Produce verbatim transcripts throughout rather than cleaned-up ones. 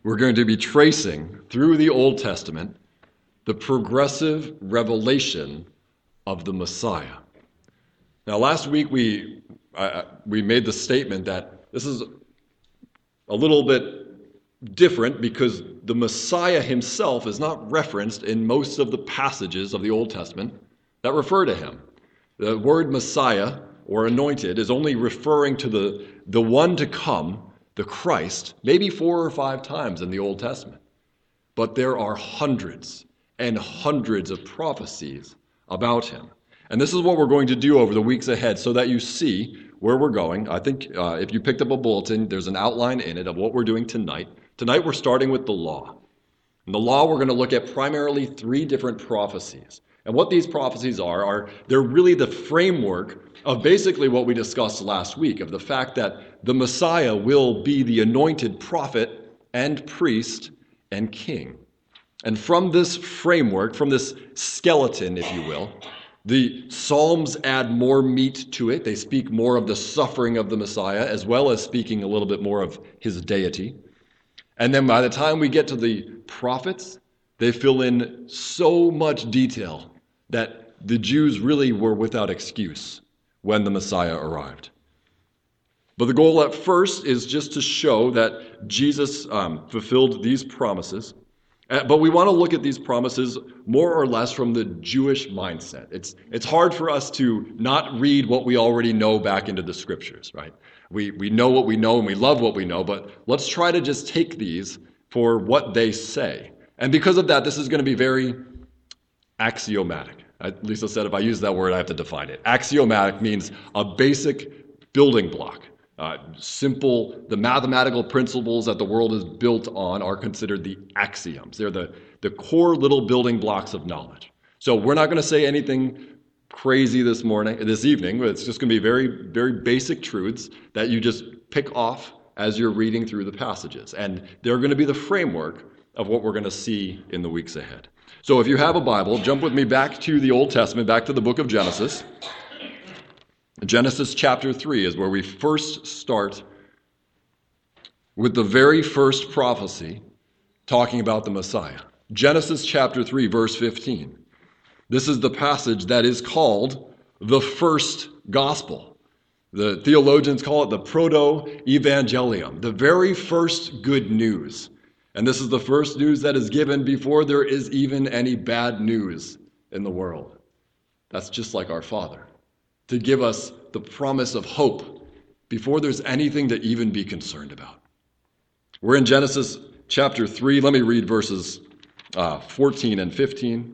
we're going to be tracing through the Old Testament the progressive revelation of the Messiah. Now, last week we uh, we made the statement that this is a little bit different because the Messiah himself is not referenced in most of the passages of the Old Testament that refer to him. The word Messiah or anointed is only referring to the, the one to come, the Christ, maybe four or five times in the Old Testament. But there are hundreds and hundreds of prophecies about him. And this is what we're going to do over the weeks ahead so that you see where we're going. I think uh, if you picked up a bulletin, there's an outline in it of what we're doing tonight. Tonight we're starting with the law. In the law, we're going to look at primarily three different prophecies. And what these prophecies are, are they're really the framework of basically what we discussed last week, of the fact that the Messiah will be the anointed prophet and priest and king. And from this framework, from this skeleton, if you will, the Psalms add more meat to it. They speak more of the suffering of the Messiah, as well as speaking a little bit more of his deity. And then by the time we get to the prophets, they fill in so much detail that the Jews really were without excuse when the Messiah arrived. But the goal at first is just to show that Jesus um, fulfilled these promises. Uh, but we want to look at these promises more or less from the Jewish mindset. It's it's hard for us to not read what we already know back into the scriptures, right? We we know what we know and we love what we know, but let's try to just take these for what they say. And because of that, this is going to be very axiomatic. Lisa said if I use that word, I have to define it. Axiomatic means a basic building block. Uh, simple, the mathematical principles that the world is built on are considered the axioms. They're the, the core little building blocks of knowledge. So we're not going to say anything crazy this morning, this evening. It's just going to be very, very basic truths that you just pick off as you're reading through the passages. And they're going to be the framework of what we're going to see in the weeks ahead. So if you have a Bible, jump with me back to the Old Testament, back to the book of Genesis. Genesis chapter three is where we first start with the very first prophecy talking about the Messiah. Genesis chapter three, verse fifteen. This is the passage that is called the first gospel. The theologians call it the proto-evangelium, the very first good news. And this is the first news that is given before there is even any bad news in the world. That's just like our Father, to give us the promise of hope before there's anything to even be concerned about. We're in Genesis chapter three. Let me read verses uh, fourteen and fifteen.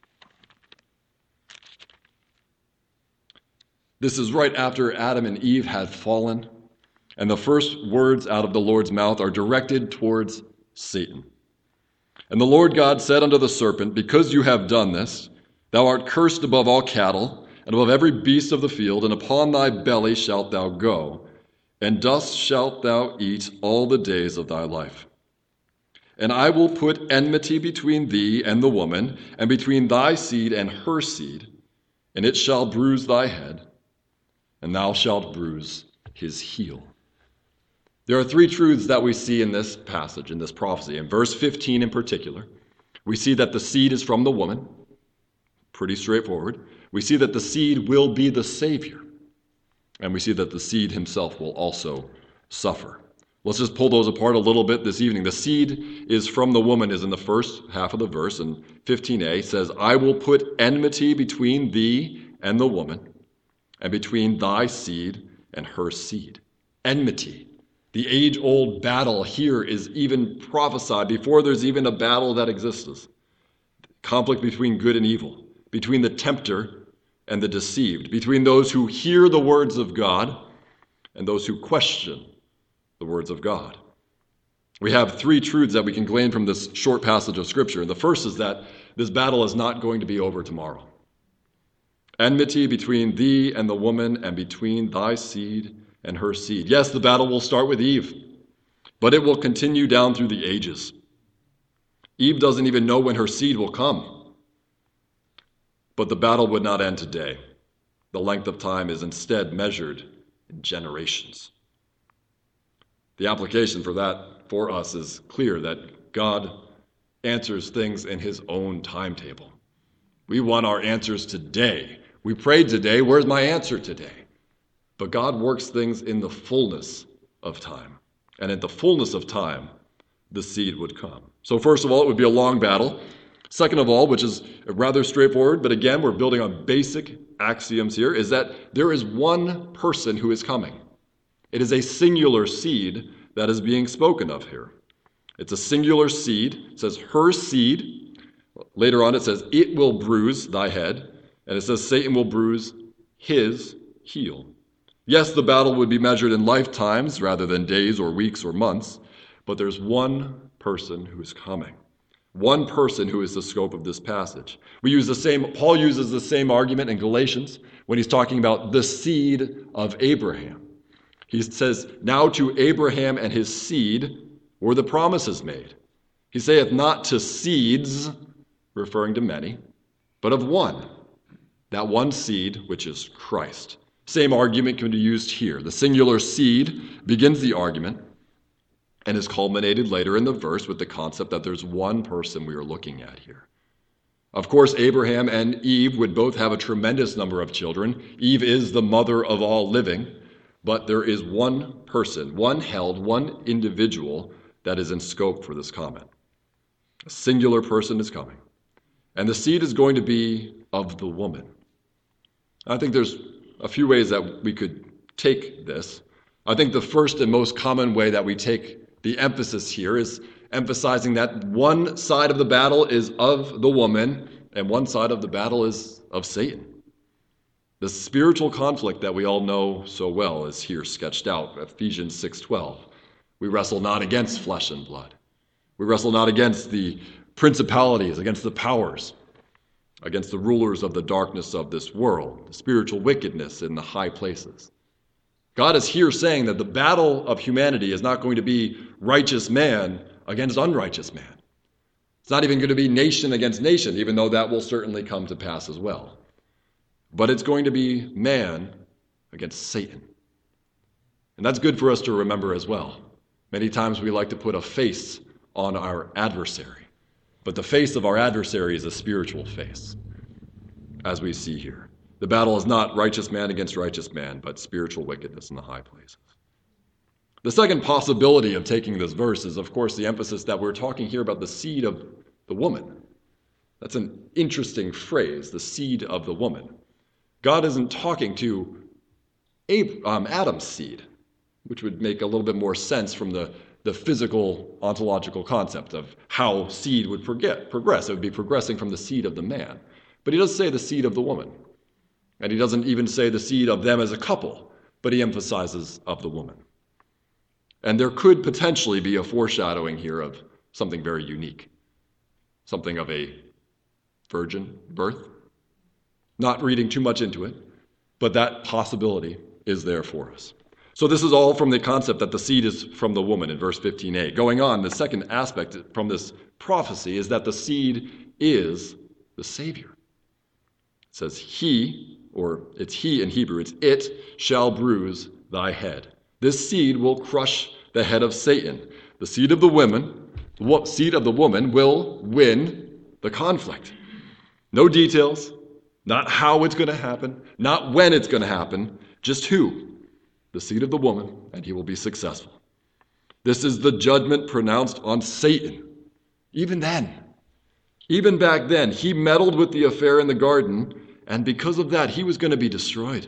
This is right after Adam and Eve had fallen, and the first words out of the Lord's mouth are directed towards Satan. And the Lord God said unto the serpent, because you have done this, thou art cursed above all cattle, and above every beast of the field, and upon thy belly shalt thou go, and dust shalt thou eat all the days of thy life. And I will put enmity between thee and the woman, and between thy seed and her seed, and it shall bruise thy head, and thou shalt bruise his heel. There are three truths that we see in this passage, in this prophecy. In verse fifteen in particular, we see that the seed is from the woman. Pretty straightforward. We see that the seed will be the Savior. And we see that the seed himself will also suffer. Let's just pull those apart a little bit this evening. The seed is from the woman is in the first half of the verse, and fifteen a says, I will put enmity between thee and the woman, and between thy seed and her seed. Enmity. The age-old battle here is even prophesied before there's even a battle that exists. Conflict between good and evil, between the tempter and the deceived, between those who hear the words of God and those who question the words of God. We have three truths that we can glean from this short passage of Scripture. And the first is that this battle is not going to be over tomorrow. Enmity between thee and the woman, and between thy seed and her seed. Yes, the battle will start with Eve, but it will continue down through the ages. Eve doesn't even know when her seed will come. But the battle would not end today. The length of time is instead measured in generations. The application for that for us is clear that God answers things in his own timetable. We want our answers today. We prayed today, where's my answer today? But God works things in the fullness of time. And at the fullness of time, the seed would come. So first of all, it would be a long battle. Second of all, which is rather straightforward, but again, we're building on basic axioms here, is that there is one person who is coming. It is a singular seed that is being spoken of here. It's a singular seed. It says, her seed. Later on, it says, it will bruise thy head. And it says, Satan will bruise his heel. Yes, the battle would be measured in lifetimes rather than days or weeks or months, but there's one person who is coming. One person who is the scope of this passage. We use the same, Paul uses the same argument in Galatians when he's talking about the seed of Abraham. He says, now to Abraham and his seed were the promises made. He saith not to seeds, referring to many, but of one. That one seed, which is Christ. Same argument can be used here. The singular seed begins the argument and is culminated later in the verse with the concept that there's one person we are looking at here. Of course, Abraham and Eve would both have a tremendous number of children. Eve is the mother of all living, but there is one person, one held, one individual that is in scope for this comment. A singular person is coming, and the seed is going to be of the woman. I think there's a few ways that we could take this. I think the first and most common way that we take the emphasis here is emphasizing that one side of the battle is of the woman and one side of the battle is of Satan. The spiritual conflict that we all know so well is here sketched out, Ephesians six twelve. We wrestle not against flesh and blood. We wrestle not against the principalities, against the powers, against the rulers of the darkness of this world, the spiritual wickedness in the high places. God is here saying that the battle of humanity is not going to be righteous man against unrighteous man. It's not even going to be nation against nation, even though that will certainly come to pass as well. But it's going to be man against Satan. And that's good for us to remember as well. Many times we like to put a face on our adversary, but the face of our adversary is a spiritual face, as we see here. The battle is not righteous man against righteous man, but spiritual wickedness in the high places. The second possibility of taking this verse is, of course, the emphasis that we're talking here about the seed of the woman. That's an interesting phrase, the seed of the woman. God isn't talking to Ab- um, Adam's seed, which would make a little bit more sense from the, the physical ontological concept of how seed would forget, progress. It would be progressing from the seed of the man. But he does say the seed of the woman. And he doesn't even say the seed of them as a couple, but he emphasizes of the woman. And there could potentially be a foreshadowing here of something very unique, something of a virgin birth. Not reading too much into it, but that possibility is there for us. So this is all from the concept that the seed is from the woman in verse fifteen a. Going on, the second aspect from this prophecy is that the seed is the Savior. It says he, or it's he in Hebrew, it's it shall bruise thy head. This seed will crush the head of Satan. The seed of the woman, the seed of the woman will win the conflict. No details, not how it's going to happen, not when it's going to happen, just who? The seed of the woman, and he will be successful. This is the judgment pronounced on Satan. Even then, even back then, he meddled with the affair in the garden, and because of that, he was going to be destroyed.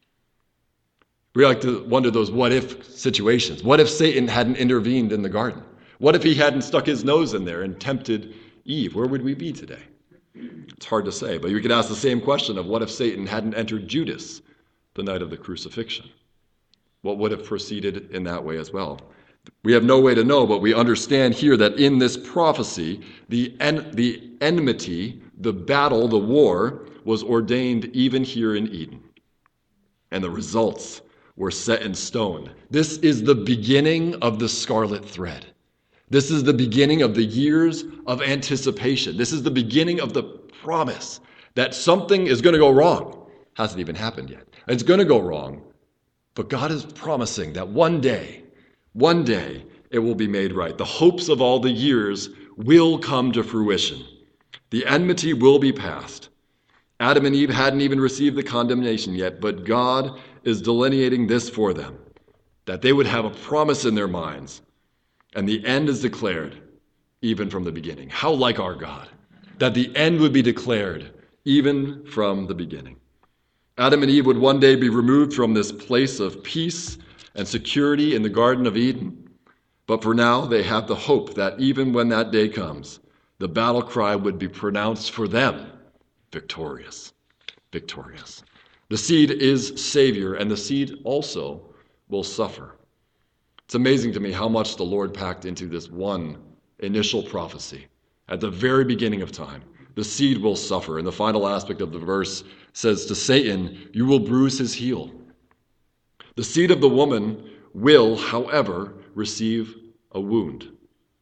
We like to wonder those what-if situations. What if Satan hadn't intervened in the garden? What if he hadn't stuck his nose in there and tempted Eve? Where would we be today? It's hard to say, but you could ask the same question of what if Satan hadn't entered Judas the night of the crucifixion? What would have proceeded in that way as well? We have no way to know, but we understand here that in this prophecy, the, en- the enmity, the battle, the war, was ordained even here in Eden. And the results were set in stone. This is the beginning of the scarlet thread. This is the beginning of the years of anticipation. This is the beginning of the promise that something is going to go wrong. Hasn't even happened yet. It's going to go wrong. But God is promising that one day, one day, it will be made right. The hopes of all the years will come to fruition. The enmity will be past. Adam and Eve hadn't even received the condemnation yet, but God is delineating this for them, that they would have a promise in their minds, and the end is declared even from the beginning. How like our God, that the end would be declared even from the beginning. Adam and Eve would one day be removed from this place of peace and security in the Garden of Eden. But for now, they have the hope that even when that day comes, the battle cry would be pronounced for them, victorious, victorious. The seed is Savior, and the seed also will suffer. It's amazing to me how much the Lord packed into this one initial prophecy at the very beginning of time. The seed will suffer. And the final aspect of the verse says to Satan, you will bruise his heel. The seed of the woman will, however, receive a wound.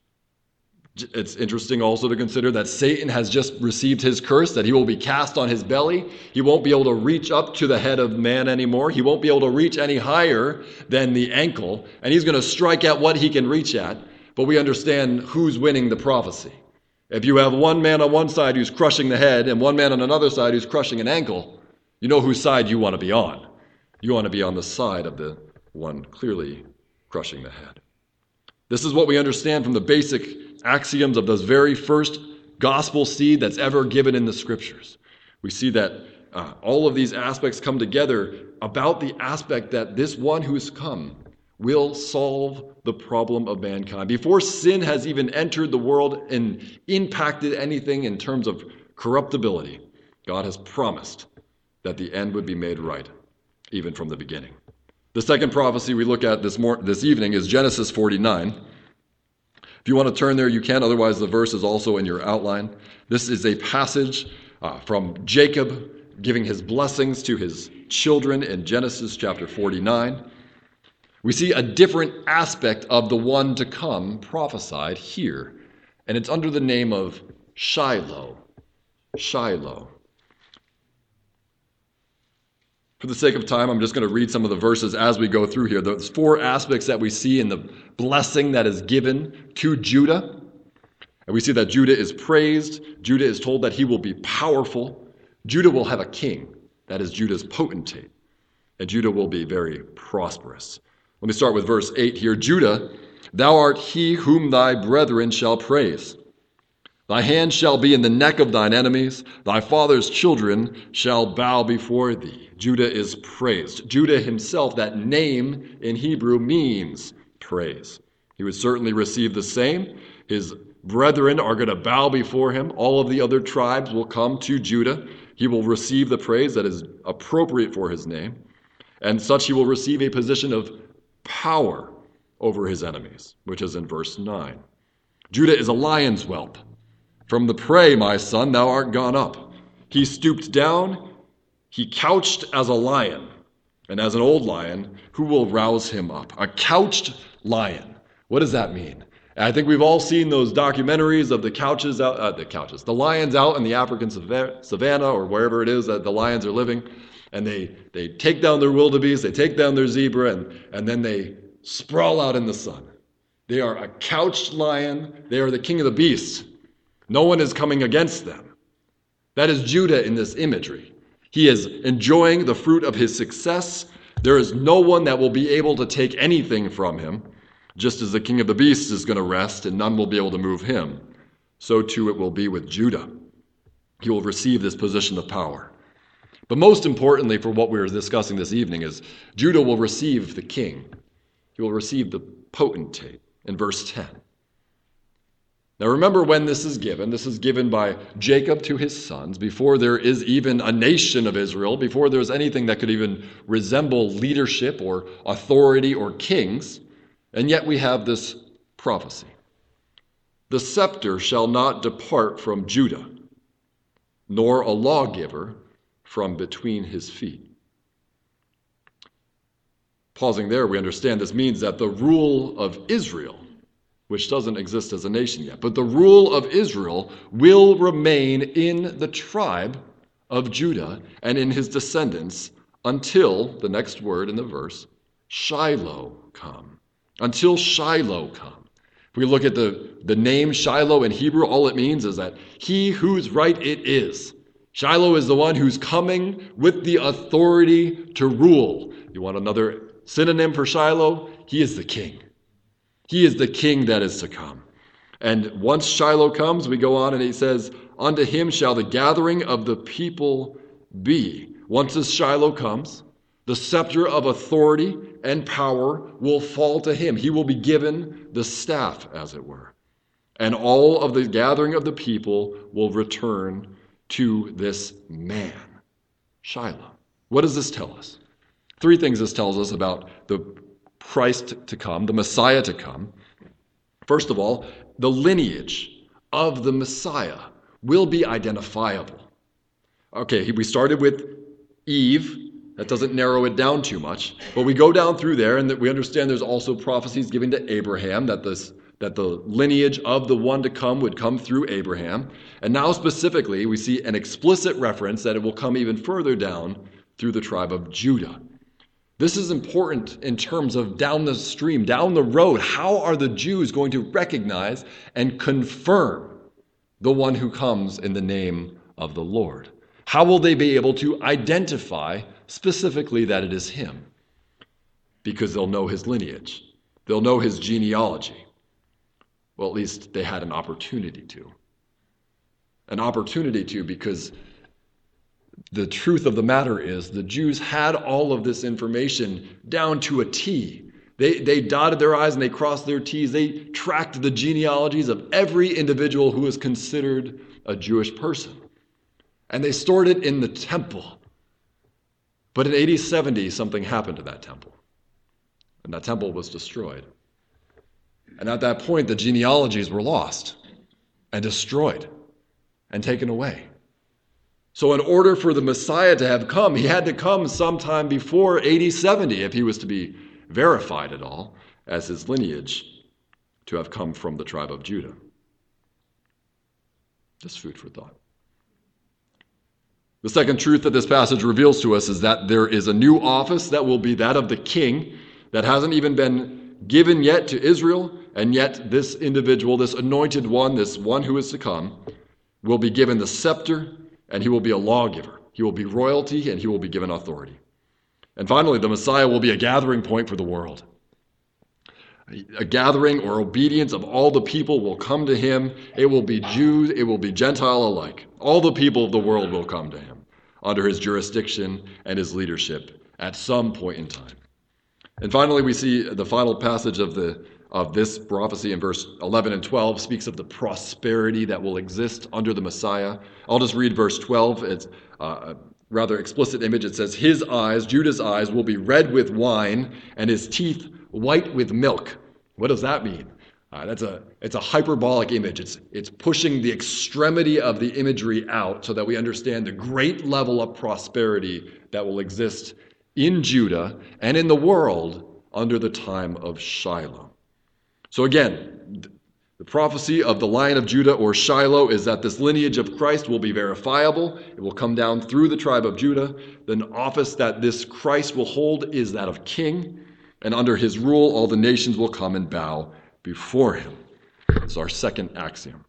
It's interesting also to consider that Satan has just received his curse, that he will be cast on his belly. He won't be able to reach up to the head of man anymore. He won't be able to reach any higher than the ankle, and he's going to strike at what he can reach at. But we understand who's winning the prophecy. If you have one man on one side who's crushing the head and one man on another side who's crushing an ankle, you know whose side you want to be on. You want to be on the side of the one clearly crushing the head. This is what we understand from the basic axioms of this very first gospel seed that's ever given in the scriptures. We see that uh, all of these aspects come together about the aspect that this one who's come will solve the problem of mankind. Before sin has even entered the world and impacted anything in terms of corruptibility, God has promised that the end would be made right, even from the beginning. The second prophecy we look at this, mor- this evening is Genesis forty-nine. If you want to turn there, you can. Otherwise, the verse is also in your outline. This is a passage uh, from Jacob giving his blessings to his children in Genesis chapter forty-nine. We see a different aspect of the one to come prophesied here, and it's under the name of Shiloh. Shiloh. For the sake of time, I'm just going to read some of the verses as we go through here. There's four aspects that we see in the blessing that is given to Judah. And we see that Judah is praised. Judah is told that he will be powerful. Judah will have a king. That is Judah's potentate. And Judah will be very prosperous. Let me start with verse eight here. Judah, thou art he whom thy brethren shall praise. Thy hand shall be in the neck of thine enemies. Thy father's children shall bow before thee. Judah is praised. Judah himself, that name in Hebrew means praise. He would certainly receive the same. His brethren are going to bow before him. All of the other tribes will come to Judah. He will receive the praise that is appropriate for his name. And such he will receive a position of power over his enemies, which is in verse nine. Judah is a lion's whelp. From the prey, my son, thou art gone up. He stooped down, he couched as a lion, and as an old lion, who will rouse him up? A couched lion. What does that mean? I think we've all seen those documentaries of the couches out, uh, the couches, the lions out in the African savannah or wherever it is that the lions are living, and they, they take down their wildebeest, they take down their zebra, and, and then they sprawl out in the sun. They are a couched lion. They are the king of the beasts. No one is coming against them. That is Judah in this imagery. He is enjoying the fruit of his success. There is no one that will be able to take anything from him. Just as the king of the beasts is going to rest and none will be able to move him, so too it will be with Judah. He will receive this position of power. But most importantly for what we're discussing this evening is Judah will receive the king. He will receive the potentate in verse ten. Now remember when this is given. This is given by Jacob to his sons before there is even a nation of Israel, before there's anything that could even resemble leadership or authority or kings. And yet we have this prophecy. The scepter shall not depart from Judah, nor a lawgiver from between his feet. Pausing there, we understand this means that the rule of Israel, which doesn't exist as a nation yet, but the rule of Israel will remain in the tribe of Judah and in his descendants until, the next word in the verse, Shiloh come. until Shiloh come. If we look at the, the name Shiloh in Hebrew, all it means is that he whose right it is. Shiloh is the one who's coming with the authority to rule. You want another synonym for Shiloh? He is the king. He is the king that is to come. And once Shiloh comes, we go on and he says, unto him shall the gathering of the people be. Once this Shiloh comes, the scepter of authority and power will fall to him. He will be given the staff, as it were. And all of the gathering of the people will return to this man, Shiloh. What does this tell us? Three things this tells us about the Christ to come, the Messiah to come. First of all, the lineage of the Messiah will be identifiable. Okay, we started with Eve. That doesn't narrow it down too much. But we go down through there and that we understand there's also prophecies given to Abraham that this that the lineage of the one to come would come through Abraham. And now specifically, we see an explicit reference that it will come even further down through the tribe of Judah. This is important in terms of down the stream, down the road. How are the Jews going to recognize and confirm the one who comes in the name of the Lord? How will they be able to identify specifically that it is him? Because they'll know his lineage. They'll know his genealogy. Well, at least they had an opportunity to. An opportunity to, because the truth of the matter is the Jews had all of this information down to a T. They, they dotted their I's and they crossed their T's. They tracked the genealogies of every individual who was considered a Jewish person. And they stored it in the temple. But in A D seventy, something happened to that temple. And that temple was destroyed. And at that point, the genealogies were lost and destroyed and taken away. So in order for the Messiah to have come, he had to come sometime before A D seventy if he was to be verified at all as his lineage to have come from the tribe of Judah. Just food for thought. The second truth that this passage reveals to us is that there is a new office that will be that of the king that hasn't even been given yet to Israel, and yet this individual, this anointed one, this one who is to come, will be given the scepter, and he will be a lawgiver. He will be royalty, and he will be given authority. And finally, the Messiah will be a gathering point for the world. A gathering or obedience of all the people will come to him. It will be Jews, it will be Gentile alike. All the people of the world will come to him under his jurisdiction and his leadership at some point in time. And finally, we see the final passage of the of this prophecy in verse eleven and twelve speaks of the prosperity that will exist under the Messiah. I'll just read verse twelve. It's a rather explicit image. It says, his eyes, Judah's eyes, will be red with wine, and his teeth white with milk. What does that mean? Uh, that's a it's a hyperbolic image. It's it's pushing the extremity of the imagery out so that we understand the great level of prosperity that will exist in Judah and in the world under the time of Shiloh. So again, the prophecy of the Lion of Judah or Shiloh is that this lineage of Christ will be verifiable. It will come down through the tribe of Judah. The office that this Christ will hold is that of king. And under his rule, all the nations will come and bow before him. It's our second axiom.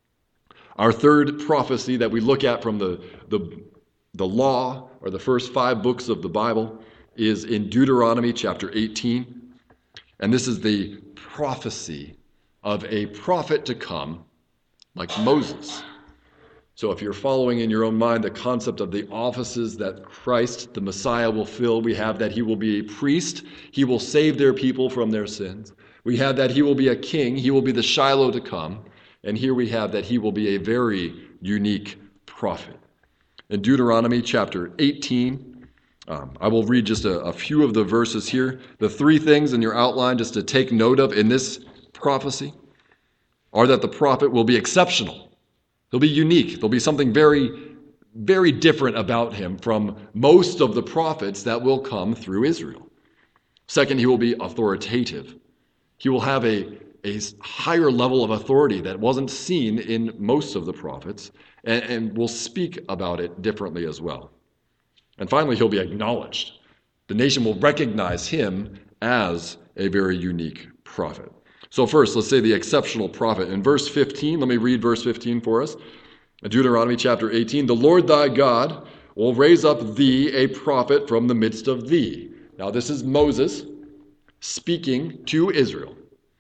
Our third prophecy that we look at from the, the, the law, or the first five books of the Bible, is in Deuteronomy chapter eighteen. And this is the prophecy of a prophet to come like Moses. So if you're following in your own mind the concept of the offices that Christ, the Messiah, will fill, we have that he will be a priest. He will save their people from their sins. We have that he will be a king. He will be the Shiloh to come. And here we have that he will be a very unique prophet. In Deuteronomy chapter eighteen, um, I will read just a, a few of the verses here. The three things in your outline just to take note of in this prophecy are that the prophet will be exceptional. He'll be unique. There'll be something very, very different about him from most of the prophets that will come through Israel. Second, he will be authoritative. He will have a, a higher level of authority that wasn't seen in most of the prophets, and, and will speak about it differently as well. And finally, he'll be acknowledged. The nation will recognize him as a very unique prophet. So first, let's say the exceptional prophet. In verse fifteen, let me read verse fifteen for us. Deuteronomy chapter eighteen, the Lord thy God will raise up thee a prophet from the midst of thee. Now this is Moses speaking to Israel.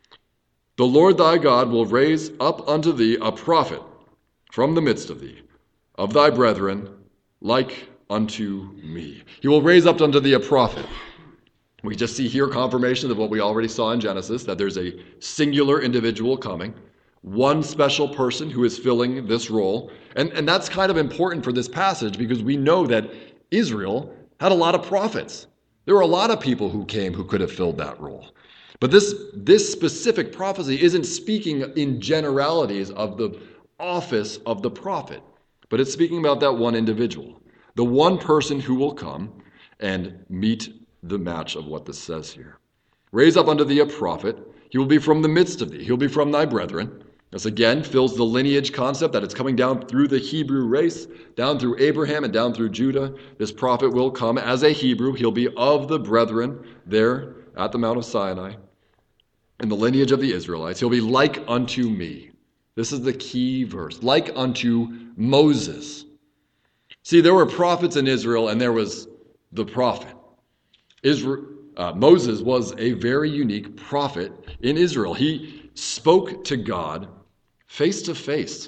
The Lord thy God will raise up unto thee a prophet from the midst of thee, of thy brethren, like unto me. He will raise up unto thee a prophet. We just see here confirmation of what we already saw in Genesis, that there's a singular individual coming, one special person who is filling this role. And, and that's kind of important for this passage because we know that Israel had a lot of prophets. There were a lot of people who came who could have filled that role. But this, this specific prophecy isn't speaking in generalities of the office of the prophet, but it's speaking about that one individual, the one person who will come and meet the match of what this says here. Raise up unto thee a prophet. He will be from the midst of thee. He'll be from thy brethren. This again fills the lineage concept that it's coming down through the Hebrew race, down through Abraham and down through Judah. This prophet will come as a Hebrew. He'll be of the brethren there at the Mount of Sinai in the lineage of the Israelites. He'll be like unto me. This is the key verse. Like unto Moses. See, there were prophets in Israel and there was the prophet. Israel, uh, Moses was a very unique prophet in Israel. He spoke to God face to face.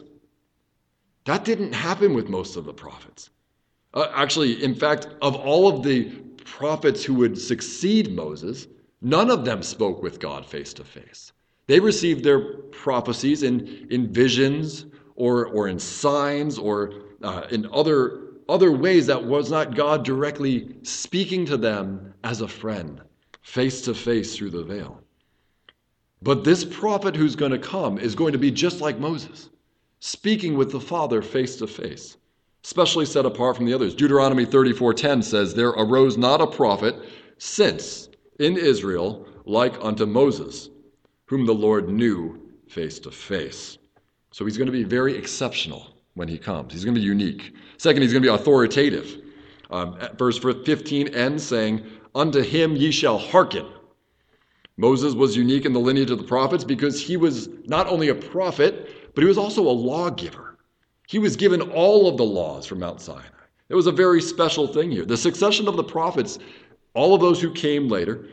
That didn't happen with most of the prophets. Uh, actually, in fact, of all of the prophets who would succeed Moses, none of them spoke with God face to face. They received their prophecies in, in visions or, or in signs or uh, in other Other ways that was not God directly speaking to them as a friend, face to face through the veil. But this prophet who's going to come is going to be just like Moses, speaking with the Father face to face, especially set apart from the others. Deuteronomy thirty-four ten says, there arose not a prophet since in Israel like unto Moses, whom the Lord knew face to face. So he's going to be very exceptional when he comes. He's going to be unique. Second, he's going to be authoritative. Um, verse fifteen ends saying, unto him ye shall hearken. Moses was unique in the lineage of the prophets because he was not only a prophet, but he was also a lawgiver. He was given all of the laws from Mount Sinai. It was a very special thing here. The succession of the prophets, all of those who came later,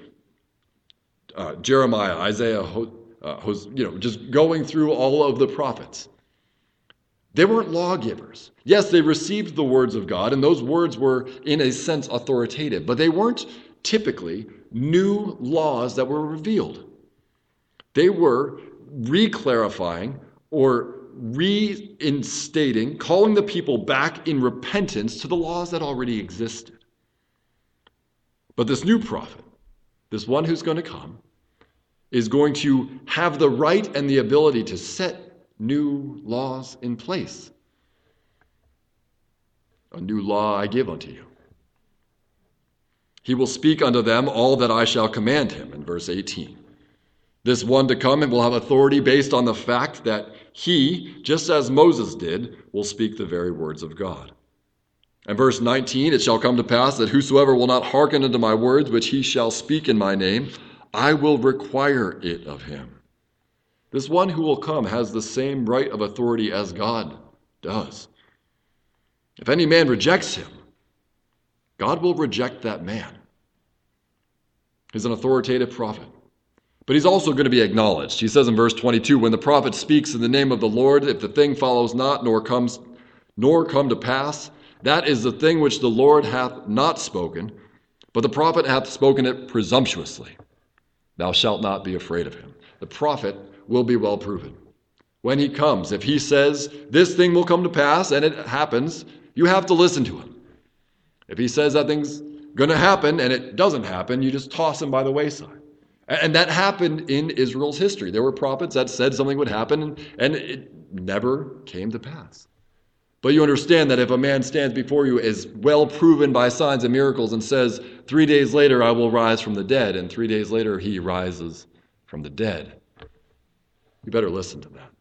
uh, Jeremiah, Isaiah, uh, you know, just going through all of the prophets, they weren't lawgivers. Yes, they received the words of God, and those words were, in a sense, authoritative, but they weren't typically new laws that were revealed. They were re-clarifying or reinstating, calling the people back in repentance to the laws that already existed. But this new prophet, this one who's going to come, is going to have the right and the ability to set new laws in place. A new law I give unto you. He will speak unto them all that I shall command him, in verse eighteen. This one to come and will have authority based on the fact that he, just as Moses did, will speak the very words of God. And verse nineteen, it shall come to pass that whosoever will not hearken unto my words, which he shall speak in my name, I will require it of him. This one who will come has the same right of authority as God does. If any man rejects him, God will reject that man. He's an authoritative prophet. But he's also going to be acknowledged. He says in verse twenty-two, when the prophet speaks in the name of the Lord, if the thing follows not, nor comes, nor come to pass, that is the thing which the Lord hath not spoken, but the prophet hath spoken it presumptuously. Thou shalt not be afraid of him. The prophet will be well proven. When he comes, if he says, this thing will come to pass, and it happens, you have to listen to him. If he says that thing's going to happen, and it doesn't happen, you just toss him by the wayside. And that happened in Israel's history. There were prophets that said something would happen, and it never came to pass. But you understand that if a man stands before you as well proven by signs and miracles and says, three days later I will rise from the dead, and three days later he rises from the dead, you better listen to that.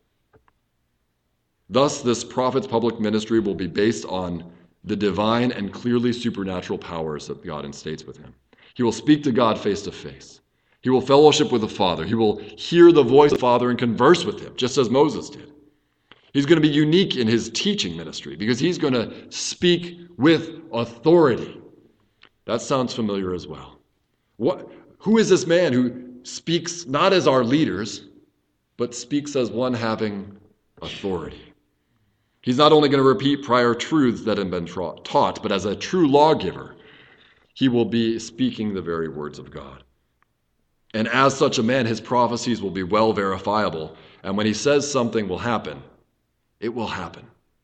Thus, this prophet's public ministry will be based on the divine and clearly supernatural powers that God instates with him. He will speak to God face to face. He will fellowship with the Father. He will hear the voice of the Father and converse with him, just as Moses did. He's going to be unique in his teaching ministry because he's going to speak with authority. That sounds familiar as well. What, who is this man who speaks not as our leaders, but speaks as one having authority? He's not only going to repeat prior truths that have been tra- taught, but as a true lawgiver, he will be speaking the very words of God. And as such a man, his prophecies will be well verifiable. And when he says something will happen, it will happen.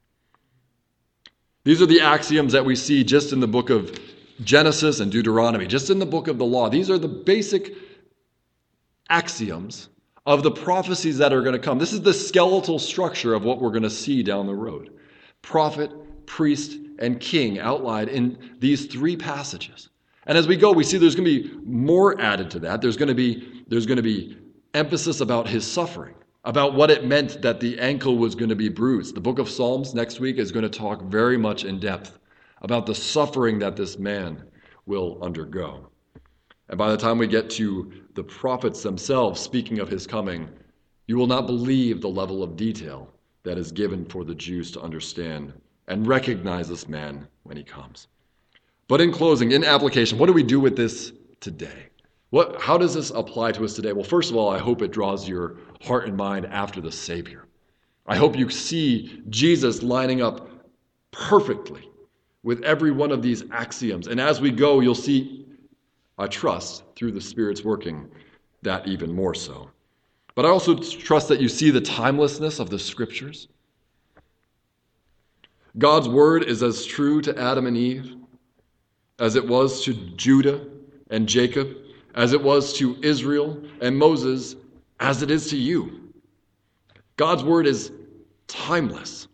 These are the axioms that we see just in the book of Genesis and Deuteronomy, just in the book of the law. These are the basic axioms of the prophecies that are going to come. This is the skeletal structure of what we're going to see down the road. Prophet, priest, and king outlined in these three passages. And as we go, we see there's going to be more added to that. There's going to be, there's going to be emphasis about his suffering, about what it meant that the ankle was going to be bruised. The book of Psalms next week is going to talk very much in depth about the suffering that this man will undergo. And by the time we get to the prophets themselves speaking of his coming, you will not believe the level of detail that is given for the Jews to understand and recognize this man when he comes. But in closing, in application, what do we do with this today? What, how does this apply to us today? Well, first of all, I hope it draws your heart and mind after the Savior. I hope you see Jesus lining up perfectly with every one of these axioms. And as we go, you'll see, I trust, through the Spirit's working, that even more so. But I also trust that you see the timelessness of the Scriptures. God's word is as true to Adam and Eve as it was to Judah and Jacob, as it was to Israel and Moses, as it is to you. God's word is timeless.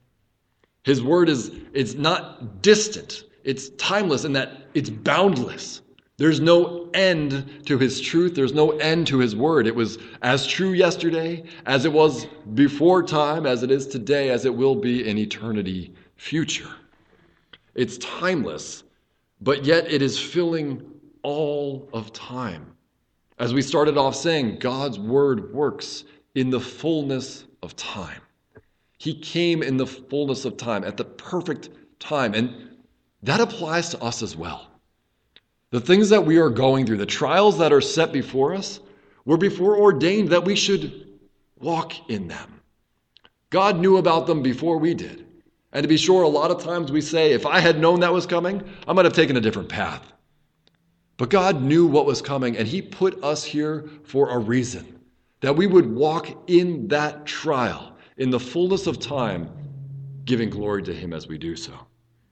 His word is it's not distant. It's timeless in that it's boundless. There's no end to his truth. There's no end to his word. It was as true yesterday, as it was before time, as it is today, as it will be in eternity future. It's timeless, but yet it is filling all of time. As we started off saying, God's word works in the fullness of time. He came in the fullness of time, at the perfect time. And that applies to us as well. The things that we are going through, the trials that are set before us, were before ordained that we should walk in them. God knew about them before we did. And to be sure, a lot of times we say, if I had known that was coming, I might have taken a different path. But God knew what was coming, and he put us here for a reason, that we would walk in that trial, in the fullness of time, giving glory to him as we do so.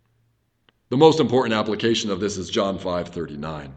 The most important application of this is John five thirty-nine.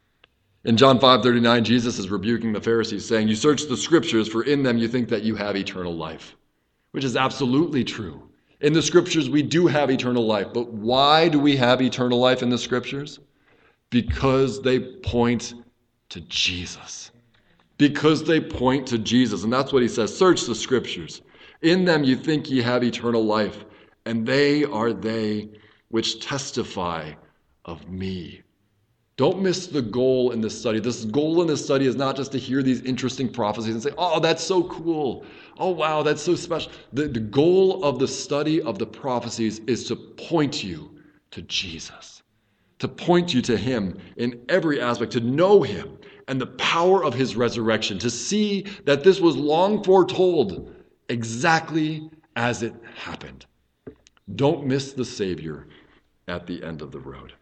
In John five thirty-nine, Jesus is rebuking the Pharisees, saying, "You search the scriptures, for in them you think that you have eternal life," which is absolutely true. In the scriptures, we do have eternal life. But why do we have eternal life in the scriptures? Because they point to Jesus. Because they point to Jesus. And that's what he says. Search the scriptures. In them you think ye have eternal life, and they are they which testify of me. Don't miss the goal in this study. This goal in this study is not just to hear these interesting prophecies and say, oh, that's so cool. Oh, wow, that's so special. The, the goal of the study of the prophecies is to point you to Jesus, to point you to him in every aspect, to know him and the power of his resurrection, to see that this was long foretold exactly as it happened. Don't miss the Savior at the end of the road.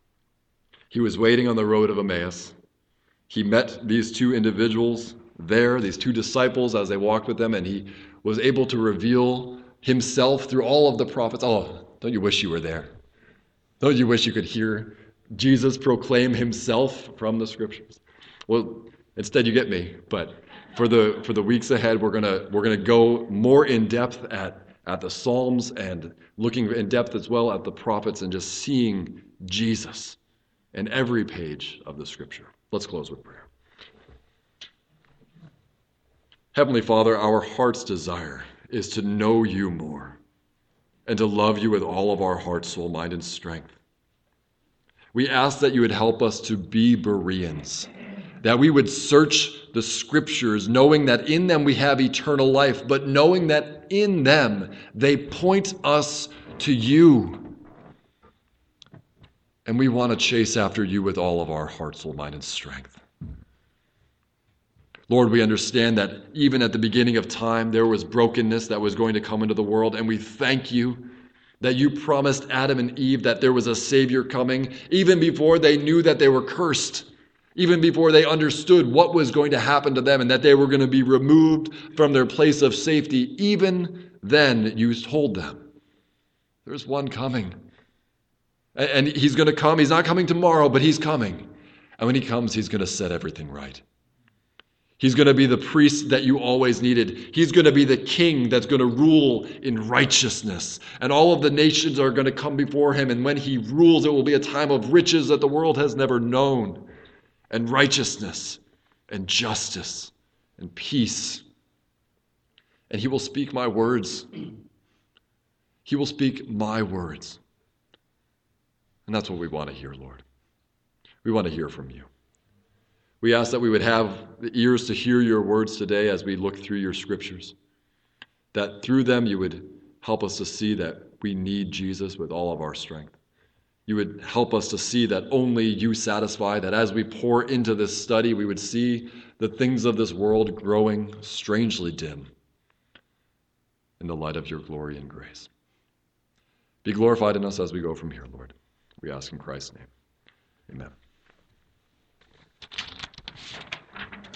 He was waiting on the road of Emmaus. He met these two individuals there, these two disciples, as they walked with them, and he was able to reveal himself through all of the prophets. Oh, don't you wish you were there? Don't you wish you could hear Jesus proclaim himself from the scriptures? Well, instead you get me, but for the for the weeks ahead, we're gonna we're gonna go more in depth at at the Psalms and looking in depth as well at the prophets and just seeing Jesus in every page of the scripture. Let's close with prayer. Heavenly Father, our heart's desire is to know you more and to love you with all of our heart, soul, mind, and strength. We ask that you would help us to be Bereans, that we would search the Scriptures, knowing that in them we have eternal life, but knowing that in them they point us to you. And we want to chase after you with all of our heart, soul, mind, and strength. Lord, we understand that even at the beginning of time, there was brokenness that was going to come into the world, and we thank you that you promised Adam and Eve that there was a Savior coming, even before they knew that they were cursed, even before they understood what was going to happen to them and that they were going to be removed from their place of safety. Even then, you told them, there's one coming. And he's going to come. He's not coming tomorrow, but he's coming. And when he comes, he's going to set everything right. He's going to be the priest that you always needed. He's going to be the king that's going to rule in righteousness. And all of the nations are going to come before him. And when he rules, it will be a time of riches that the world has never known. And righteousness and justice and peace. And he will speak my words. He will speak my words. And that's what we want to hear, Lord. We want to hear from you. We ask that we would have the ears to hear your words today as we look through your Scriptures. That through them you would help us to see that we need Jesus with all of our strength. You would help us to see that only you satisfy, that as we pour into this study, we would see the things of this world growing strangely dim in the light of your glory and grace. Be glorified in us as we go from here, Lord. We ask in Christ's name. Amen.